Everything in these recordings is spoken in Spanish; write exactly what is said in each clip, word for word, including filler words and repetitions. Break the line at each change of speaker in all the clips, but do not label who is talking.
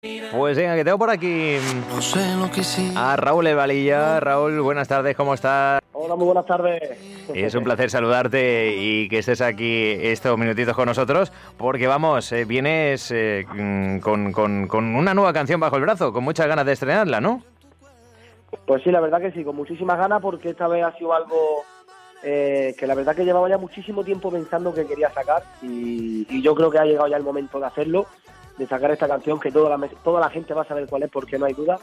Pues venga, que tengo por aquí a Raúl El Valilla. Raúl, buenas tardes, ¿cómo estás?
Hola, muy buenas tardes.
Es un placer saludarte y que estés aquí estos minutitos con nosotros, porque vamos, eh, vienes eh, con, con, con una nueva canción bajo el brazo, con muchas ganas de estrenarla, ¿no?
Pues sí, la verdad que sí, con muchísimas ganas, porque esta vez ha sido algo eh, que la verdad que llevaba ya muchísimo tiempo pensando que quería sacar, y, y yo creo que ha llegado ya el momento de hacerlo, de sacar esta canción, que toda la, toda la gente va a saber cuál es, porque no hay duda,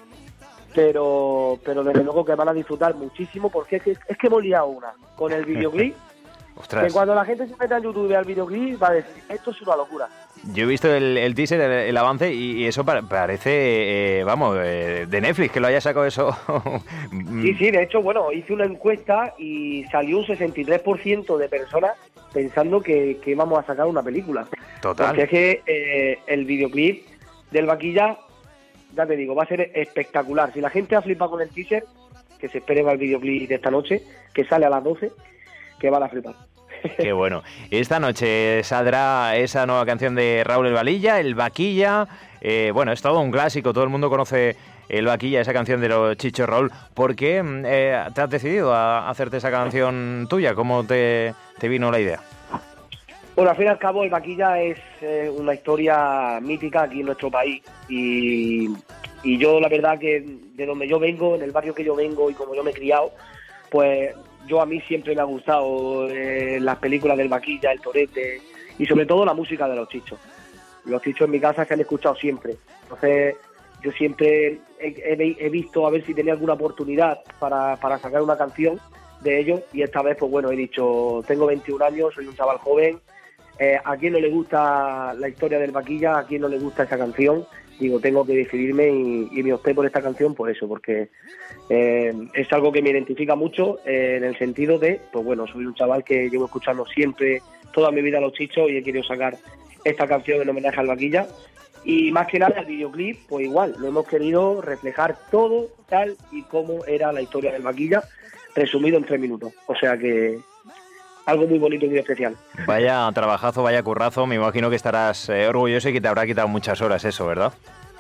pero pero desde luego que van a disfrutar muchísimo, porque es que, es que hemos liado una con el videoclip.
Ostras.
Que cuando la gente se meta en YouTube y vea el videoclip va a decir, esto es una locura.
Yo he visto el, el teaser, el, el avance, y, y eso pa- parece, eh, vamos, eh, de Netflix, que lo haya sacado eso.
Sí, sí, de hecho, bueno, hice una encuesta y salió un sesenta y tres por ciento de personas pensando que, que íbamos a sacar una película.
Total.
Porque es que eh, el videoclip del Vaquilla, ya te digo, va a ser espectacular. Si la gente ha flipado con el teaser, que se espere para el videoclip de esta noche, que sale a las doce, que van a flipar.
Qué bueno. Esta noche saldrá esa nueva canción de Raúl El Valilla, El Vaquilla. Eh, bueno, es todo un clásico, todo el mundo conoce El Vaquilla, esa canción de los Chicho Raúl. ¿Por qué eh, te has decidido a hacerte esa canción tuya? ¿Cómo te, te vino la idea?
Bueno, al fin y al cabo, El Vaquilla es eh, una historia mítica aquí en nuestro país. Y, y yo, la verdad, que de donde yo vengo, en el barrio que yo vengo y como yo me he criado, pues yo a mí siempre me ha gustado eh, las películas del Vaquilla, el Torete y sobre todo la música de los Chichos. Los Chichos en mi casa se han escuchado siempre. Entonces yo siempre he, he, he visto a ver si tenía alguna oportunidad para, para sacar una canción de ellos, y esta vez pues bueno, he dicho, tengo veintiún años, soy un chaval joven, eh, a quién no le gusta la historia del Vaquilla, a quién no le gusta esa canción. Digo, tengo que decidirme y, y me opté por esta canción por eso, porque eh, es algo que me identifica mucho eh, en el sentido de, pues bueno, soy un chaval que llevo escuchando siempre, toda mi vida a los Chichos, y he querido sacar esta canción en homenaje al Vaquilla. Y más que nada el videoclip, pues igual, lo hemos querido reflejar todo tal y como era la historia del Vaquilla, resumido en tres minutos. O sea que algo muy bonito y muy especial.
Vaya trabajazo, vaya currazo. Me imagino que estarás eh, orgulloso y que te habrá quitado muchas horas eso, ¿verdad?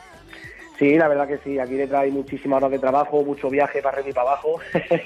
Sí, la verdad que sí. Aquí detrás hay muchísimas horas de trabajo, mucho viaje para arriba y para abajo.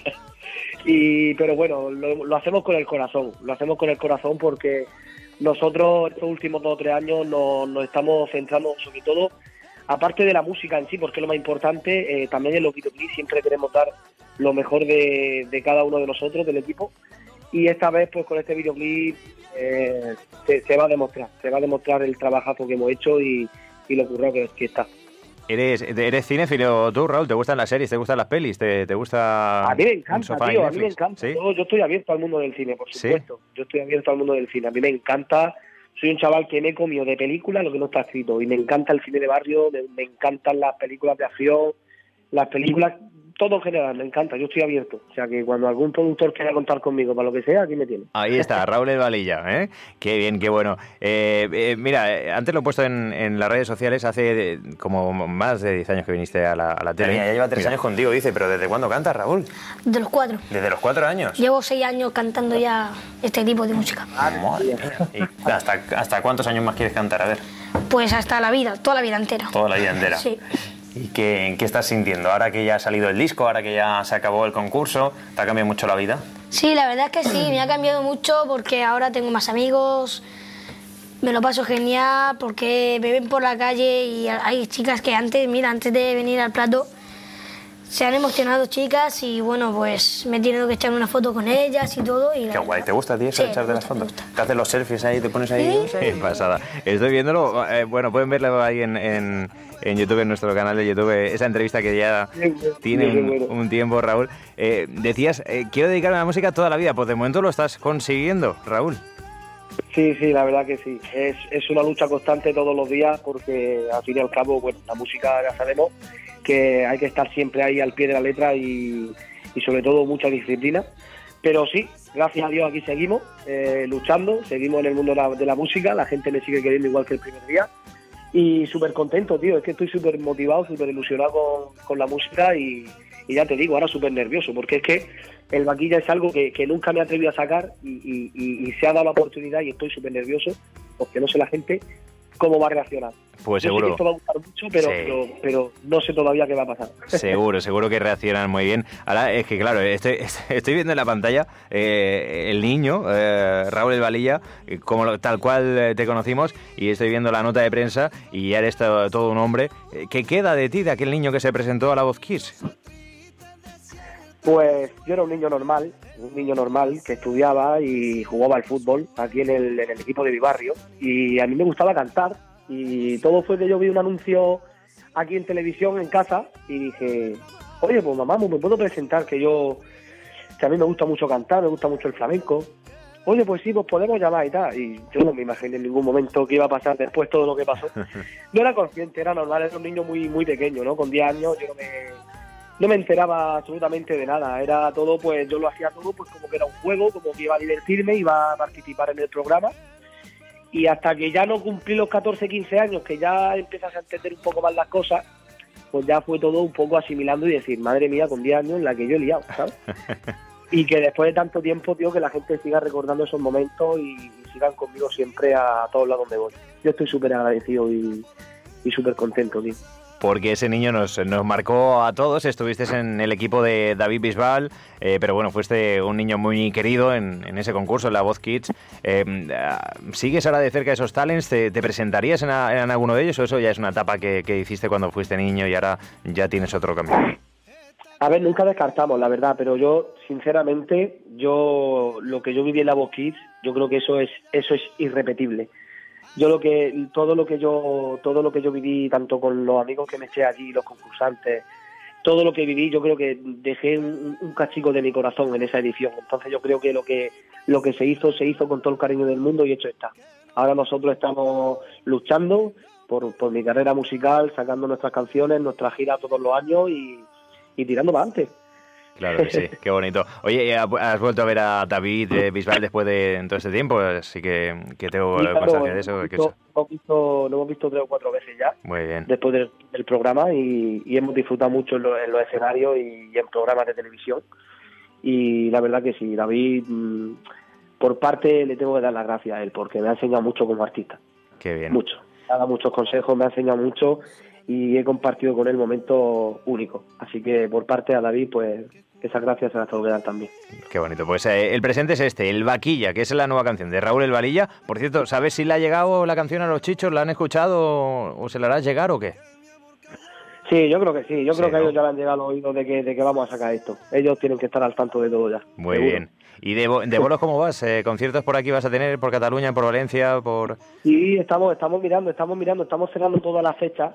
y Pero bueno, lo, lo hacemos con el corazón. Lo hacemos con el corazón porque nosotros estos últimos dos o tres años nos, nos estamos centrando sobre todo, aparte de la música en sí, porque es lo más importante, eh, también en los videoclips siempre queremos dar lo mejor de, de cada uno de nosotros, del equipo. Y esta vez, pues con este videoclip eh, se, se va a demostrar, se va a demostrar el trabajazo que hemos hecho y, y lo currado que, que está.
¿Eres, eres cinéfilo tú, Raúl? ¿Te gustan las series? ¿Te gustan las pelis? ¿Te, te gusta
A mí me
un
encanta,
sofá
tío,
en
a mí me
Netflix?
encanta.
¿Sí?
Yo, yo estoy abierto al mundo del cine, por
¿Sí?
supuesto. Yo estoy abierto al mundo del cine. A mí me encanta. Soy un chaval que me he comido de películas lo que no está escrito. Y me encanta el cine de barrio, me, me encantan las películas de acción, las películas, todo en general, me encanta. Yo estoy abierto. O sea que cuando algún productor quiera contar conmigo para lo que sea, aquí me tiene.
Ahí está, Raúl El Valilla, ¿eh? Qué bien, qué bueno. Eh, eh, mira, eh, antes lo he puesto en, en las redes sociales, hace eh, como más de diez años que viniste a la, a la tele.
Mira, ya lleva tres
Mira.
años contigo, dice, pero ¿desde cuándo cantas, Raúl?
De los cuatro.
¿Desde los cuatro años?
Llevo seis años cantando ya este tipo de música.
Madre mía. ¿Y hasta, hasta cuántos años más quieres cantar? A ver,
Pues hasta la vida, toda la vida entera.
toda la vida entera.
Sí.
¿Y qué, qué estás sintiendo? Ahora que ya ha salido el disco, ahora que ya se acabó el concurso, ¿te ha cambiado mucho la vida?
Sí, la verdad es que sí, me ha cambiado mucho porque ahora tengo más amigos, me lo paso genial porque me ven por la calle y hay chicas que antes, mira, antes de venir al plato, se han emocionado chicas y bueno, pues me he tenido que echar una foto con ellas y todo. Y
Qué guay, ¿te gusta a ti eso,
Sí,
echarte
me
las
gusta, me
fotos?
gusta.
¿Te haces los selfies ahí, te pones ahí?
Sí.
Qué pasada. Estoy viéndolo, eh, bueno, pueden verlo ahí en, en, en YouTube, en nuestro canal de YouTube, esa entrevista que ya tiene un, un tiempo, Raúl. Eh, decías, eh, quiero dedicarme a la música toda la vida, pues de momento lo estás consiguiendo, Raúl.
Sí, sí, la verdad que sí. Es, es una lucha constante todos los días porque al fin y al cabo, bueno, la música ya sabemos que hay que estar siempre ahí al pie de la letra y, y sobre todo mucha disciplina. Pero sí, gracias a Dios aquí seguimos eh, luchando, seguimos en el mundo de la, de la música, la gente me sigue queriendo igual que el primer día y súper contento, tío, es que estoy súper motivado, súper ilusionado con, con la música y, y ya te digo, ahora súper nervioso porque es que el Vaquilla es algo que, que nunca me he atrevido a sacar y, y, y, y se ha dado la oportunidad y estoy súper nervioso porque no sé la gente cómo va a reaccionar.
Pues
Yo
seguro.
sé que esto va a gustar mucho, pero,
Sí.
pero, pero no sé todavía qué va a pasar.
Seguro, seguro que reaccionan muy bien. Ahora, es que claro, estoy, estoy viendo en la pantalla eh, el niño, eh, Raúl El Valilla, eh, como lo- tal cual eh, te conocimos, y estoy viendo la nota de prensa y ya eres to- todo un hombre. Eh, ¿Qué queda de ti, de aquel niño que se presentó a La Voz Kids?
Pues yo era un niño normal, un niño normal que estudiaba y jugaba al fútbol aquí en el, en el equipo de mi barrio, y a mí me gustaba cantar, y todo fue que yo vi un anuncio aquí en televisión en casa y dije, oye, pues mamá, ¿me puedo presentar? Que yo, que a mí me gusta mucho cantar, me gusta mucho el flamenco. Oye, pues sí, pues podemos llamar y tal. Y yo no me imaginé en ningún momento que iba a pasar después todo lo que pasó. No era consciente, era normal, era un niño muy muy pequeño, ¿no? Con diez años yo no me, no me enteraba absolutamente de nada. Era todo, pues yo lo hacía todo pues como que era un juego, como que iba a divertirme, iba a participar en el programa. Y hasta que ya no cumplí los catorce, quince años, que ya empiezas a entender un poco más las cosas, pues ya fue todo un poco asimilando y decir, madre mía, con diez años la que yo he liado, ¿sabes? Y que después de tanto tiempo, tío, que la gente siga recordando esos momentos y, y sigan conmigo siempre a todos lados donde voy. Yo estoy súper agradecido y, y súper contento, tío.
Porque ese niño nos, nos marcó a todos. Estuviste en el equipo de David Bisbal, eh, pero bueno, fuiste un niño muy querido en, en ese concurso, en La Voz Kids. Eh, ¿Sigues ahora de cerca esos talents? ¿Te, te presentarías en, a, en alguno de ellos o eso ya es una etapa que, que hiciste cuando fuiste niño y ahora ya tienes otro camino?
A ver, nunca descartamos, la verdad, pero yo, sinceramente, yo lo que yo viví en La Voz Kids, yo creo que eso es eso es irrepetible. Yo lo que todo lo que yo todo lo que yo viví, tanto con los amigos que me eché allí, los concursantes, todo lo que viví, yo creo que dejé un, un cachico de mi corazón en esa edición. Entonces yo creo que lo que lo que se hizo se hizo con todo el cariño del mundo y hecho está. Ahora nosotros estamos luchando por, por mi carrera musical, sacando nuestras canciones, nuestras giras todos los años y, y tirando para adelante.
Claro que sí, qué bonito. Oye, ¿has vuelto a ver a David eh, Bisbal después de todo este tiempo? Así que, que tengo
Sí, claro,
constancia de eso.
hemos
que
visto,
eso-
hemos visto, lo hemos visto tres o cuatro veces ya
Muy bien.
después del, del programa y, y hemos disfrutado mucho en, lo- en los escenarios y, y en programas de televisión. Y la verdad que sí, David, mmm, por parte le tengo que dar las gracias a él porque me ha enseñado mucho como artista.
Qué bien.
Mucho. Me ha dado muchos consejos, me ha enseñado mucho y he compartido con él momentos únicos. Así que por parte a David, pues esas gracias se las tengo que dar también.
Qué bonito. Pues eh, el presente es este, El Vaquilla, que es la nueva canción de Raúl El Valilla. Por cierto, ¿sabes si le ha llegado la canción a los chichos? ¿La han escuchado o, o se la hará llegar o qué?
Sí, yo creo que sí. Yo
Sí,
creo que a
¿no?
ellos ya le han llegado los oídos de que, de que vamos a sacar esto. Ellos tienen que estar al tanto de todo ya.
Muy
seguro.
bien. ¿Y de, bo- de bolos cómo vas? Eh, ¿Conciertos por aquí vas a tener? ¿Por Cataluña, por Valencia, por...?
Sí, estamos, estamos mirando, estamos mirando, estamos cerrando todas las fechas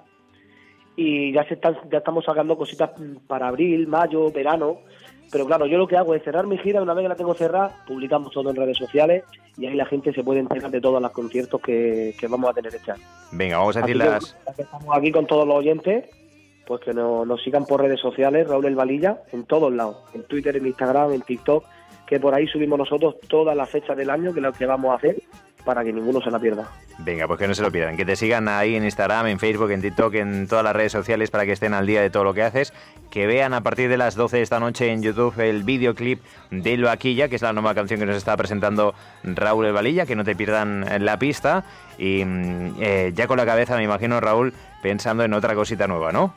y ya se están, ya estamos sacando cositas para abril, mayo, verano. Pero claro, yo lo que hago es cerrar mi gira, una vez que la tengo cerrada, publicamos todo en redes sociales y ahí la gente se puede enterar de todos los conciertos que, que vamos a tener este año.
Venga, vamos a
Así
decir
que,
las...
ya que estamos aquí con todos los oyentes, pues que nos, nos sigan por redes sociales, Raúl El Valilla, en todos lados, en Twitter, en Instagram, en TikTok, que por ahí subimos nosotros todas las fechas del año que lo que vamos a hacer para que ninguno se la pierda.
Venga, pues que no se lo pierdan. Que te sigan ahí en Instagram, en Facebook, en TikTok, en todas las redes sociales para que estén al día de todo lo que haces. Que vean a partir de las doce de esta noche en YouTube el videoclip de El Vaquilla, que es la nueva canción que nos está presentando Raúl El Valilla. Que no te pierdan la pista. Y eh, ya con la cabeza, me imagino, Raúl, pensando en otra cosita nueva, ¿no?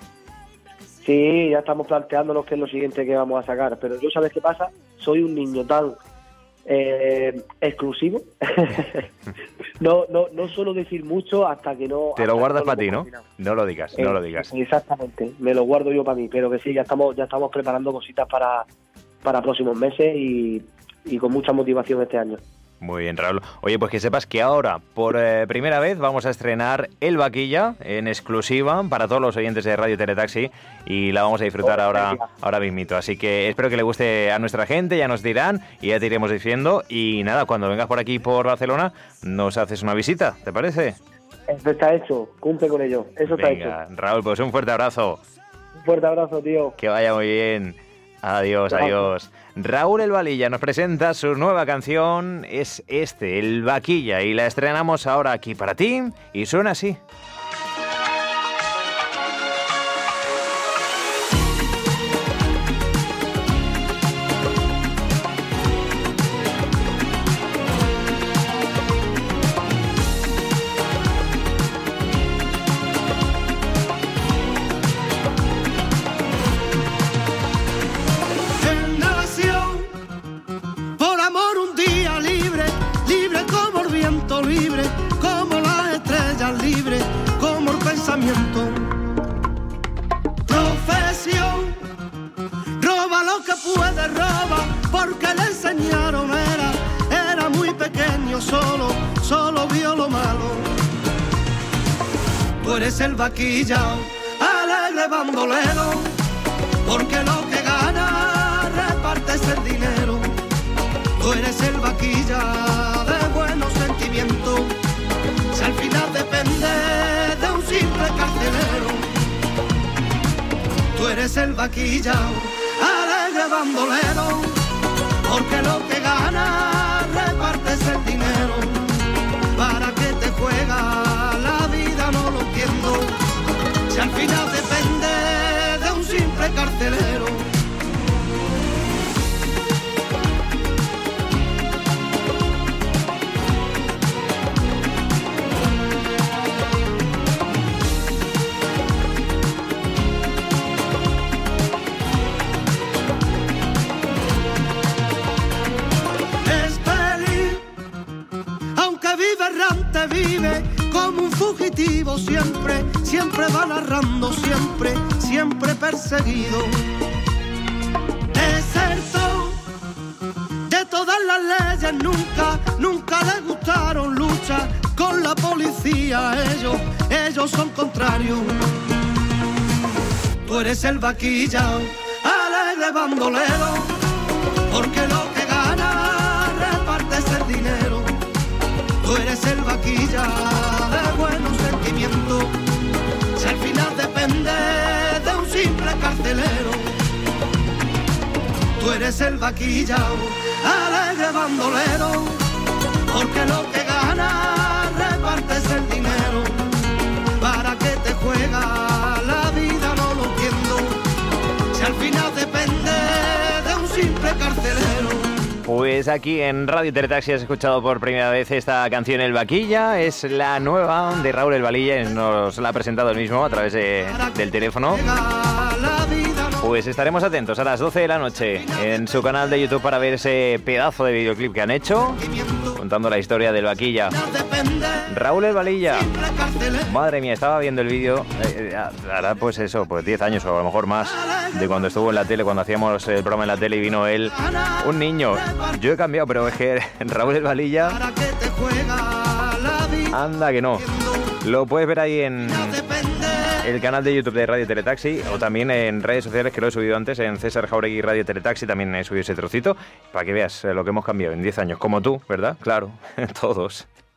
Sí, ya estamos planteándonos qué es lo siguiente que vamos a sacar, pero yo, ¿sabes qué pasa? Soy un niño tan eh, exclusivo. no, no, no suelo decir mucho hasta que no...
Te lo
hasta
guardas
que
para
lo
ti,
hemos
¿no?
cocinado.
No lo digas, no
Eh,
lo digas.
Exactamente, me lo guardo yo para mí, pero que sí, ya estamos, ya estamos preparando cositas para, para próximos meses y, y con mucha motivación este año.
Muy bien, Raúl. Oye, pues que sepas que ahora, por eh, primera vez, vamos a estrenar El Vaquilla en exclusiva para todos los oyentes de Radio Teletaxi y la vamos a disfrutar
Oh,
ahora,
venga.
ahora mismito. Así que espero que le guste a nuestra gente, ya nos dirán y ya te iremos diciendo. Y nada, cuando vengas por aquí, por Barcelona, nos haces una visita, ¿te parece?
Eso está hecho, cumple con ello, eso está
Venga,
hecho.
Raúl, pues un fuerte abrazo.
Un fuerte abrazo, tío.
Que vaya muy bien. Adiós,
Chao.
adiós. Raúl El Valilla nos presenta su nueva canción, es este, El Vaquilla, y la estrenamos ahora aquí para ti, y suena así.
fue de roba porque le enseñaron, era, era muy pequeño, solo, solo vio lo malo. Tú eres el vaquilla, alegre bandolero, porque lo que gana repartes el dinero. Tú eres el vaquilla de buenos sentimientos, si al final depende de un simple carcelero. Tú eres el vaquilla, alegre bandolero, porque lo que gana repartes el dinero. ¿Para qué te juega la vida? No lo entiendo, si al final depende de un simple carcelero. Errante vive como un fugitivo, siempre, siempre va narrando, siempre, siempre perseguido. Deserto de todas las leyes, nunca, nunca le gustaron luchar con la policía, ellos, ellos son contrarios. Tú eres el vaquilla, alegre bandolero, porque lo que gana repartes el dinero. Tú eres el vaquilla de buenos sentimientos, si al final depende de un simple carcelero. Tú eres el vaquilla, alegre bandolero, porque lo que gana repartes el dinero. ¿Para qué te juega la vida? No lo entiendo, si al final depende de un simple carcelero.
Pues aquí en Radio Teletaxi has escuchado por primera vez esta canción El Vaquilla. Es la nueva de Raúl El Valilla, nos la ha presentado él mismo a través de, del teléfono. Pues estaremos atentos a las doce de la noche en su canal de YouTube para ver ese pedazo de videoclip que han hecho contando la historia del Vaquilla. Raúl El Valilla. Madre mía, estaba viendo el vídeo, eh, hará pues eso, pues diez años o a lo mejor más, de cuando estuvo en la tele, cuando hacíamos el programa en la tele y vino él, un niño. Yo he cambiado, pero es que Raúl El Valilla, anda que no. Lo puedes ver ahí en el canal de YouTube de Radio Teletaxi o también en redes sociales, que lo he subido antes, en César Jauregui Radio Teletaxi, también he subido ese trocito, para que veas lo que hemos cambiado en diez años, como tú, ¿verdad? Claro, todos.